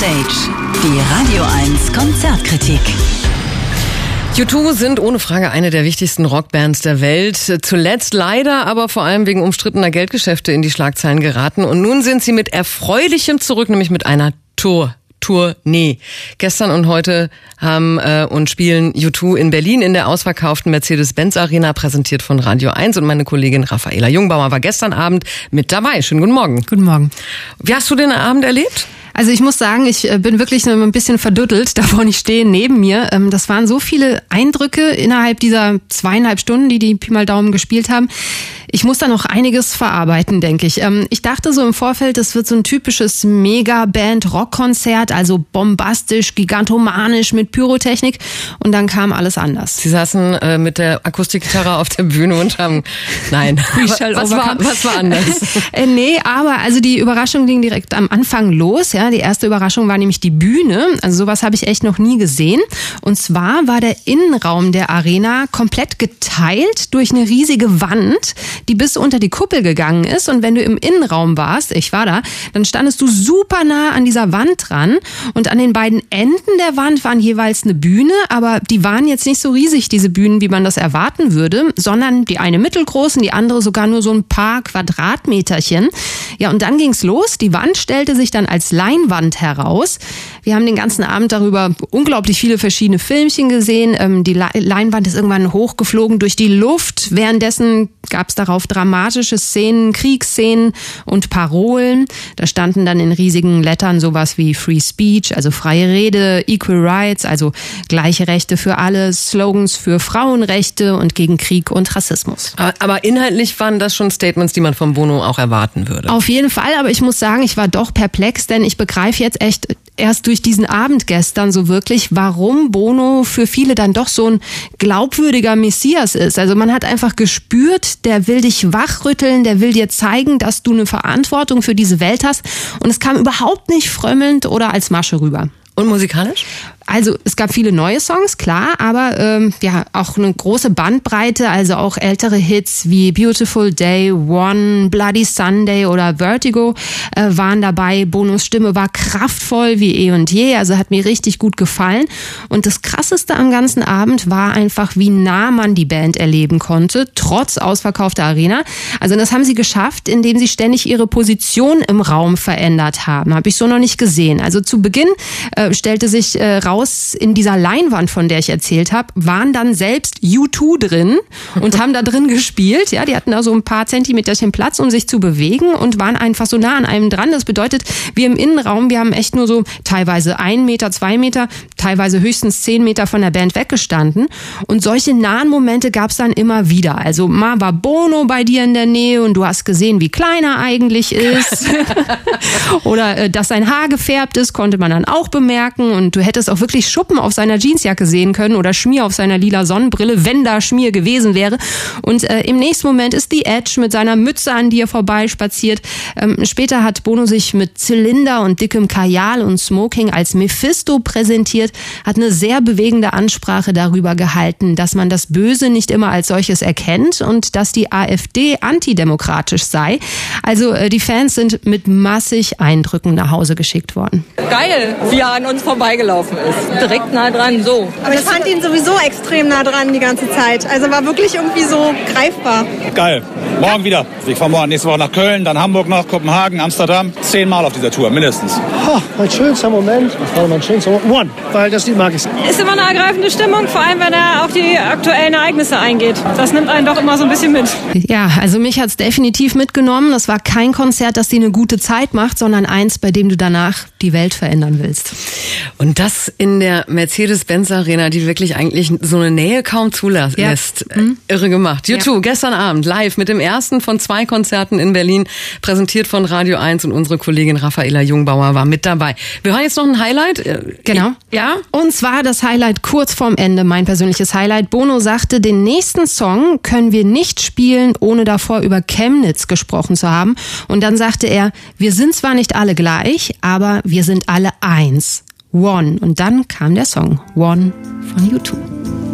Backstage, die Radio 1 Konzertkritik. U2 sind ohne Frage eine der wichtigsten Rockbands der Welt. Zuletzt leider aber vor allem wegen umstrittener Geldgeschäfte in die Schlagzeilen geraten. Und nun sind sie mit Erfreulichem zurück, nämlich mit einer Tournee. Gestern und heute haben und spielen U2 in Berlin in der ausverkauften Mercedes-Benz-Arena, präsentiert von Radio 1. Und meine Kollegin Raffaela Jungbauer war gestern Abend mit dabei. Schönen guten Morgen. Guten Morgen. Wie hast du den Abend erlebt? Also ich muss sagen, ich bin wirklich ein bisschen verdüttelt davon. Ich stehe neben mir. Das waren so viele Eindrücke innerhalb dieser 2,5 Stunden, die Pi mal Daumen gespielt haben. Ich muss da noch einiges verarbeiten, denke ich. Ich dachte so im Vorfeld, es wird so ein typisches Megaband-Rockkonzert, also bombastisch, gigantomanisch mit Pyrotechnik. Und dann kam alles anders. Sie saßen mit der Akustikgitarre auf der Bühne und haben... Nein, was war anders? Nee, aber also die Überraschung ging direkt am Anfang los. Ja, die erste Überraschung war nämlich die Bühne. Also sowas habe ich echt noch nie gesehen. Und zwar war der Innenraum der Arena komplett geteilt durch eine riesige Wand, die bis unter die Kuppel gegangen ist. Und wenn du im Innenraum warst, ich war da, dann standest du super nah an dieser Wand dran. Und an den beiden Enden der Wand waren jeweils eine Bühne, aber die waren jetzt nicht so riesig, diese Bühnen, wie man das erwarten würde, sondern die eine mittelgroß und die andere sogar nur so ein paar Quadratmeterchen. Ja, und dann ging's los. Die Wand stellte sich dann als Leinwand heraus. Wir haben den ganzen Abend darüber unglaublich viele verschiedene Filmchen gesehen. Die Leinwand ist irgendwann hochgeflogen durch die Luft. Währenddessen gab es darauf dramatische Szenen, Kriegsszenen und Parolen. Da standen dann in riesigen Lettern sowas wie Free Speech, also freie Rede, Equal Rights, also gleiche Rechte für alle, Slogans für Frauenrechte und gegen Krieg und Rassismus. Aber inhaltlich waren das schon Statements, die man von Bono auch erwarten würde. Auf jeden Fall, aber ich muss sagen, ich war doch perplex, denn ich begreife jetzt echt erst durch diesen Abend gestern so wirklich, warum Bono für viele dann doch so ein glaubwürdiger Messias ist. Also man hat einfach gespürt, der will dich wachrütteln, der will dir zeigen, dass du eine Verantwortung für diese Welt hast. Und es kam überhaupt nicht frömmelnd oder als Masche rüber. Und musikalisch? Also es gab viele neue Songs, klar, aber auch eine große Bandbreite, also auch ältere Hits wie Beautiful Day, One, Bloody Sunday oder Vertigo waren dabei. Bonos Stimme war kraftvoll wie eh und je, also hat mir richtig gut gefallen. Und das Krasseste am ganzen Abend war einfach, wie nah man die Band erleben konnte, trotz ausverkaufter Arena. Also das haben sie geschafft, indem sie ständig ihre Position im Raum verändert haben. Habe ich so noch nicht gesehen. Also zu Beginn stellte sich raus, in dieser Leinwand, von der ich erzählt habe, waren dann selbst U2 drin und haben da drin gespielt. Ja, die hatten da so ein paar Zentimeterchen Platz, um sich zu bewegen und waren einfach so nah an einem dran. Das bedeutet, wir im Innenraum, wir haben echt nur so teilweise 1 Meter, 2 Meter, teilweise höchstens 10 Meter von der Band weggestanden. Und solche nahen Momente gab es dann immer wieder. Also mal war Bono bei dir in der Nähe und du hast gesehen, wie klein er eigentlich ist. Oder dass sein Haar gefärbt ist, konnte man dann auch bemerken. Und du hättest auch wirklich Schuppen auf seiner Jeansjacke sehen können oder Schmier auf seiner lila Sonnenbrille, wenn da Schmier gewesen wäre. Und im nächsten Moment ist The Edge mit seiner Mütze an dir vorbeispaziert. Später hat Bono sich mit Zylinder und dickem Kajal und Smoking als Mephisto präsentiert, hat eine sehr bewegende Ansprache darüber gehalten, dass man das Böse nicht immer als solches erkennt und dass die AfD antidemokratisch sei. Also die Fans sind mit massig Eindrücken nach Hause geschickt worden. Geil, wie er an uns vorbeigelaufen ist. Direkt nah dran, so. Aber ich fand ihn sowieso extrem nah dran die ganze Zeit. Also war wirklich irgendwie so greifbar. Geil. Morgen wieder. Ich fahre morgen nächste Woche nach Köln, dann Hamburg noch, Kopenhagen, Amsterdam. 10-mal auf dieser Tour, mindestens. Mein schönster Moment, das war mein schönster Moment. One, weil das Lied mag ich. Ist immer eine ergreifende Stimmung, vor allem wenn er auf die aktuellen Ereignisse eingeht. Das nimmt einen doch immer so ein bisschen mit. Ja, also mich hat's definitiv mitgenommen. Das war kein Konzert, das dir eine gute Zeit macht, sondern eins, bei dem du danach die Welt verändern willst. Und das in der Mercedes-Benz-Arena, die wirklich eigentlich so eine Nähe kaum zulässt. Ja. Irre gemacht. U2, gestern Abend live mit dem ersten von 2 Konzerten in Berlin, präsentiert von Radio 1 und unsere Kollegin Raffaela Jungbauer war mit dabei. Wir hören jetzt noch ein Highlight. Genau. Ja? Und zwar das Highlight kurz vorm Ende, mein persönliches Highlight. Bono sagte, den nächsten Song können wir nicht spielen, ohne davor über Chemnitz gesprochen zu haben. Und dann sagte er, wir sind zwar nicht alle gleich, aber wir sind alle eins. One. Und dann kam der Song One von U2.